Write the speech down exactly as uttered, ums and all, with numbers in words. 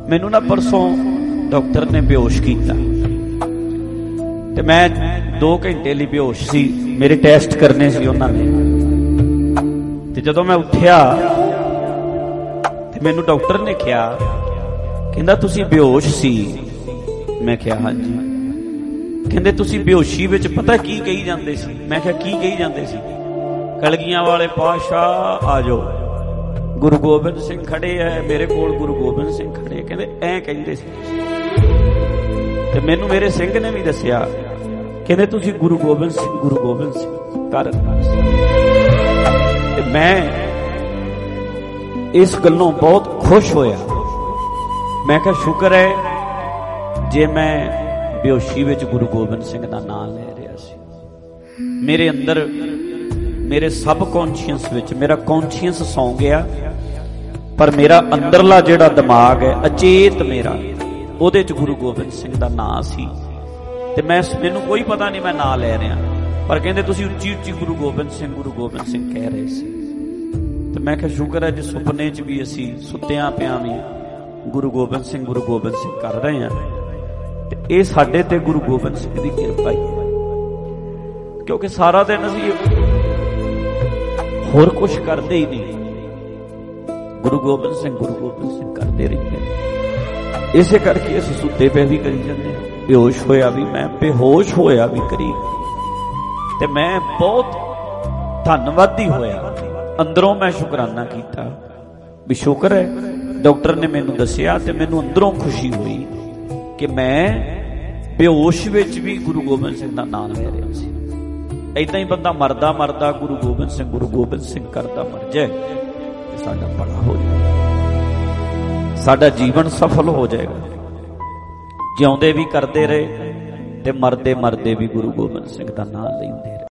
मैनू ना परसों डॉक्टर ने बेहोश किया ते मैं दो घंटे लिए बेहोश सी। मेरे टेस्ट करने सी उन्होंने ते जदों मैं उठिया ते मैनू डॉक्टर ने कहा कहंदा तुसी बेहोश सी। मैं कहा हाँ जी। कहंदे तुसी बेहोशी विच पता की कही जांदे सी। मैं कहा की कही जांदे सी? कलगियां वाले पातशाह आ जाओ, गुरु गोबिंद सिंह खड़े है मेरे कोल, गुरु गोबिंद सिंह खड़े। कहंदे ऐ कहिंदे सी ते मैनू मेरे सिंह ने भी दसिया, कहंदे तुसी गुरु गोबिंद सिंह गुरु गोबिंद सिंह कर। ते मैं इस गल्लों बहुत खुश होया। मैं कहा शुक्र है जे मैं बेहोशी विच गुरु गोबिंद सिंह दा नाम ले रहा सी। मेरे अंदर मेरे सब कॉन्शियस विच मेरा कॉन्शियस सौ गया, पर मेरा अंदरला जिहड़ा दिमाग है अचेत मेरा उहदे च गुरु गोबिंद सिंह दा नाम सी। ते मैं मैनू कोई पता नहीं मैं नाम ले रहा, पर कहंदे तुसीं उच्ची उच्ची गुरु गोबिंद सिंह गुरु गोबिंद सिंह कह रहे सी। ते मैं कहा शुक्र है जे सुपने च भी असीं सुत्तियां पियां भी गुरु गोबिंद सिंह गुरु गोबिंद सिंह कर रहे हैं। ते इह साडे ते गुरु गोबिंद सिंह दी किरपा ही, क्योंकि सारा दिन असीं होर कुछ करते ही नहीं, गुरु गोबिंद सिंह गुरु गोबिंद सिंह करते रहते। इसे करके असीं सुते पे भी करी जाते, बेहोश होया भी मैं, बेहोश होया भी करी। ते मैं बहुत धन्नवादी होया, अंदरों मैं शुकराना किया भी शुक्र है डॉक्टर ने मैनू दसिया ते मैनू अंदरों खुशी हुई कि मैं बेहोश विच भी गुरु गोबिंद सिंह दा नाम ले रहा सी। इदां ही बंदा मरदा मरदा गुरु गोबिंद सिंह गुरु गोबिंद सिंह करदा मर जाए तो साडा भला हो जाए, साडा जीवन सफल हो जाएगा। जिउंदे भी करते रहे ते मरदे मरदे भी गुरु गोबिंद सिंह दा नाम लैंदे रहे।